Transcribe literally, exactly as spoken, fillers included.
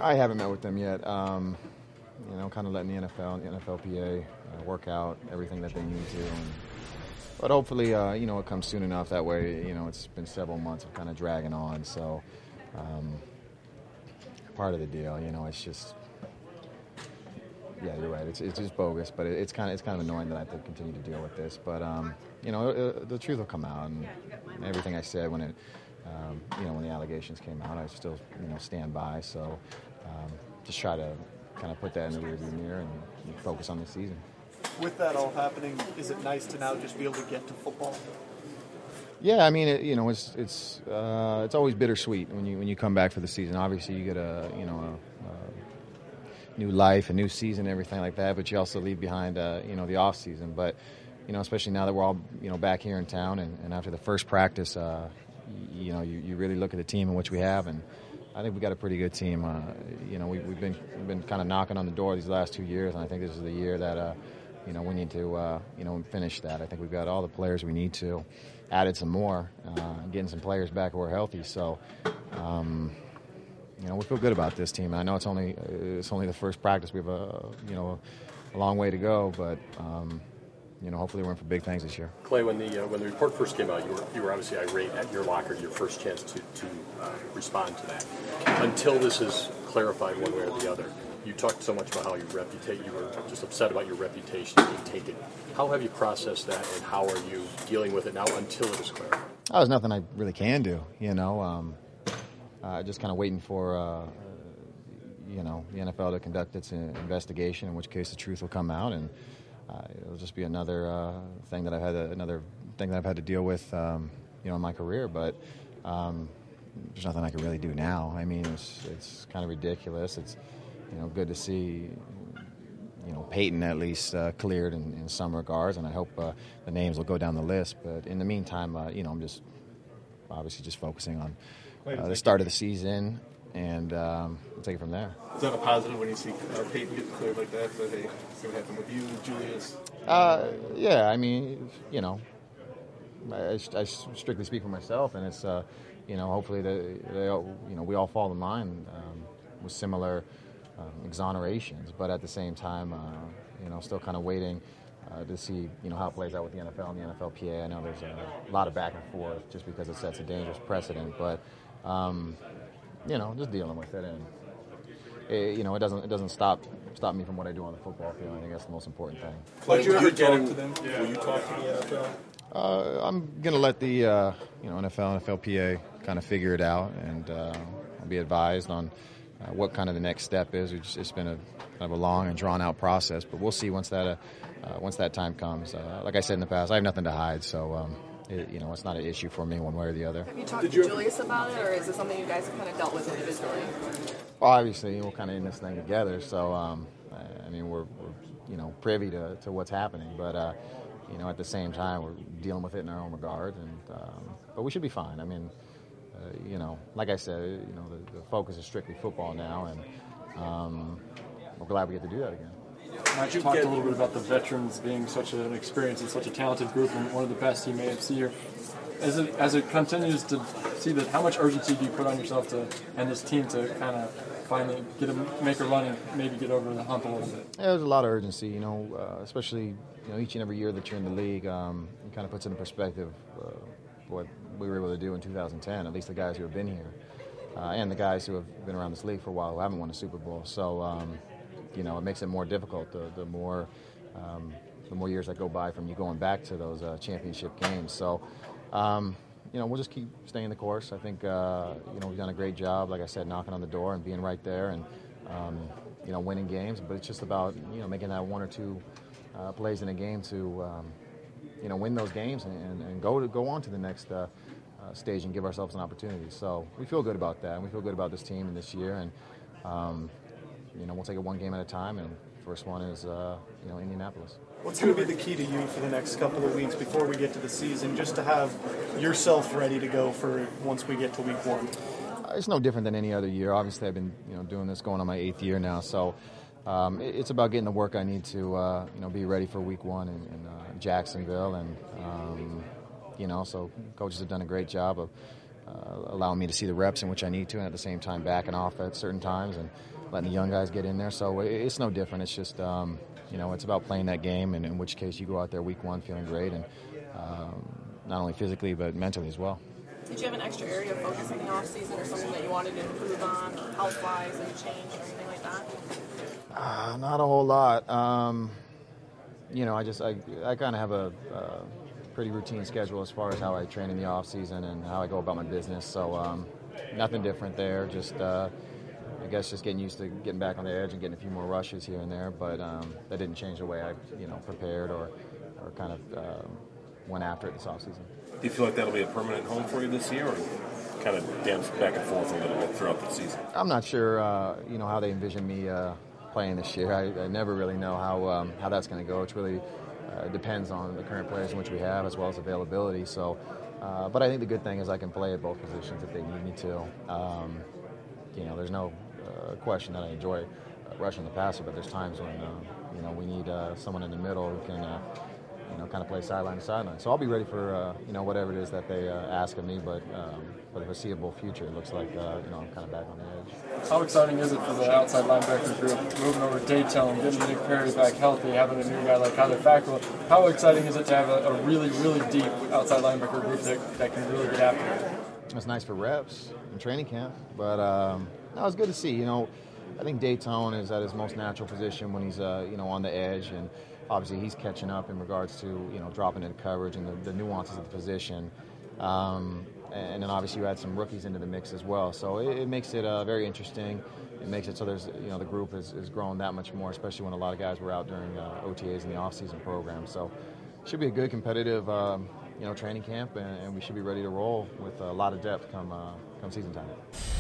I haven't met with them yet. Um, you know, kind of letting the N F L and the N F L P A uh, work out everything that they need to. And, but hopefully, uh, you know, it comes soon enough. That way, you know, it's been several months of kind of dragging on. So, um, part of the deal, you know, it's just, yeah, you're right. It's it's just bogus, but it, it's kind of it's kind of annoying that I have to continue to deal with this. But um, you know, it, the truth will come out, and everything I said when it, um, you know, when the allegations came out, I still, you know, stand by. So, um, just try to kind of put that in the rearview mirror and, and focus on the season. With that all happening, is it nice to now just be able to get to football? Yeah, I mean, it, you know, it's it's uh, it's always bittersweet when you when you come back for the season. Obviously, you get a you know a, a new life, a new season, everything like that. But you also leave behind uh, you know the off season. But you know, especially now that we're all you know back here in town, and, and after the first practice, uh, you, you know, you, you really look at the team and which we have, and I think we got a pretty good team. Uh, you know, we, we've been we've been kind of knocking on the door these last two years, and I think this is the year that uh, you know we need to uh, you know finish that. I think we've got all the players we need to. Added some more, uh, getting some players back who are healthy. So, um, you know, we feel good about this team. And I know it's only it's only the first practice. We have a you know a long way to go, but um, you know, hopefully we're in for big things this year. Clay, when the uh, when the report first came out, you were you were obviously irate at your locker, your first chance to to uh, respond to that. Until this is clarified one way or the other, you talked so much about how your reputation, you were just upset about your reputation being taken. How have you processed that, and how are you dealing with it now until it is clarified? Oh, there's nothing I really can do, you know. Um, uh, just kind of waiting for, uh, you know, the N F L to conduct its investigation, in which case the truth will come out, and uh, it'll just be another uh, thing that I've had to, another thing that I've had to deal with, um, you know, in my career. But um, there's nothing I can really do now. I mean, it's it's kind of ridiculous. It's you know good to see. You know, Peyton at least uh, cleared in, in some regards, and I hope uh, the names will go down the list. But in the meantime, uh, you know, I'm just obviously just focusing on uh, the start of the season, and um, we'll take it from there. Is that a positive when you see uh, Peyton get cleared like that? That hey, it's going to happen with you, Julius? Uh, yeah, I mean, you know, I, I strictly speak for myself, and it's uh, you know, hopefully they, they all, you know we all fall in line um, with similar. Um, exonerations, but at the same time, uh, you know, still kind of waiting uh, to see, you know, how it plays out with the N F L and the N F L P A. I know there's a lot of back and forth just because it sets a dangerous precedent, but um, you know, just dealing with it, and it, you know, it doesn't it doesn't stop stop me from what I do on the football field. I think that's the most important thing. Did you ever talk to them? Yeah. Will you talk to the N F L? Uh, I'm gonna let the uh, you know N F L, N F L P A kind of figure it out, and uh, I'll be advised on. Uh, what kind of the next step is. It's, it's been a kind of a long and drawn out process, but we'll see once that uh, uh, once that time comes. Uh, like I said in the past, I have nothing to hide, so um, it, you know it's not an issue for me one way or the other. Have you talked Did to you Julius about it, or is it something you guys have kind of dealt with individually? Well, obviously we're kind of in this thing together, so um, I mean we're, we're you know privy to, to what's happening, but uh, you know at the same time we're dealing with it in our own regard, and um, but we should be fine. I mean. Uh, you know, like I said, you know, the, the focus is strictly football now, and um, we're glad we get to do that again. Matt, you talked a little bit about the veterans being such an experience and such a talented group, and one of the best you may have seen here. As it as it continues to see that, how much urgency do you put on yourself to and this team to kind of finally get a make a run and maybe get over the hump a little bit? Yeah, there's a lot of urgency, you know, uh, especially you know each and every year that you're in the league, um, it kind of puts into perspective. Uh, what we were able to do in two thousand ten, at least the guys who have been here, uh, and the guys who have been around this league for a while who haven't won a Super Bowl. So, um, you know, it makes it more difficult the, the more um, the more years that go by from you going back to those uh, championship games. So, um, you know, we'll just keep staying the course. I think, uh, you know, we've done a great job, like I said, knocking on the door and being right there and, um, you know, winning games. But it's just about, you know, making that one or two uh, plays in a game to, um, you know, win those games and, and go to go on to the next uh, uh, stage and give ourselves an opportunity. So we feel good about that, and we feel good about this team and this year. And um, you know, we'll take it one game at a time. And first one is uh, you know Indianapolis. What's going to be the key to you for the next couple of weeks before we get to the season, just to have yourself ready to go for once we get to week one? Uh, it's no different than any other year. Obviously, I've been you know doing this going on my eighth year now, so. Um, it, it's about getting the work I need to, uh, you know, be ready for Week One in, in uh, Jacksonville, and um, you know, so coaches have done a great job of uh, allowing me to see the reps in which I need to, and at the same time backing off at certain times, and letting the young guys get in there. So it's no different. It's just, um, you know, it's about playing that game, and in which case you go out there week one feeling great, and um, not only physically but mentally as well. Did you have an extra area of focus in the off season, or something that you wanted to improve on, health-wise, and change, or anything like that? Uh, not a whole lot. Um, you know, I just I, I kind of have a uh, pretty routine schedule as far as how I train in the off season and how I go about my business. So um, nothing different there. Just uh, I guess just getting used to getting back on the edge and getting a few more rushes here and there. But um, that didn't change the way I you know prepared or or kind of uh, went after it this off season. Do you feel like that'll be a permanent home for you this year, or kind of dance back and forth a little bit throughout the season? I'm not sure, uh, you know, how they envision me uh, playing this year. I, I never really know how um, how that's going to go. It really uh, depends on the current players in which we have, as well as availability. So, uh, but I think the good thing is I can play at both positions if they need me to. Um, you know, there's no uh, question that I enjoy uh, rushing the passer, but there's times when uh, you know we need uh, someone in the middle who can. Uh, You know, kind of play sideline to sideline. So I'll be ready for uh, you know whatever it is that they uh, ask of me. But um, for the foreseeable future, it looks like uh, you know I'm kind of back on the edge. How exciting is it for the outside linebacker group moving over to Dayton, getting Nick Perry back healthy, having a new guy like Kyler Fackrell? How exciting is it to have a, a really, really deep outside linebacker group that, that can really get after it? It's nice for reps in training camp, but um, no, it's good to see. You know, I think Dayton is at his most natural position when he's uh, you know on the edge, and obviously he's catching up in regards to you know dropping into coverage and the, the nuances of the position. Um, and then obviously you add some rookies into the mix as well, so it, it makes it uh, very interesting. It makes it so there's you know the group is, is growing that much more, especially when a lot of guys were out during uh, O T As in the off-season program. So it should be a good competitive um, you know training camp, and, and we should be ready to roll with a lot of depth come uh, come season time.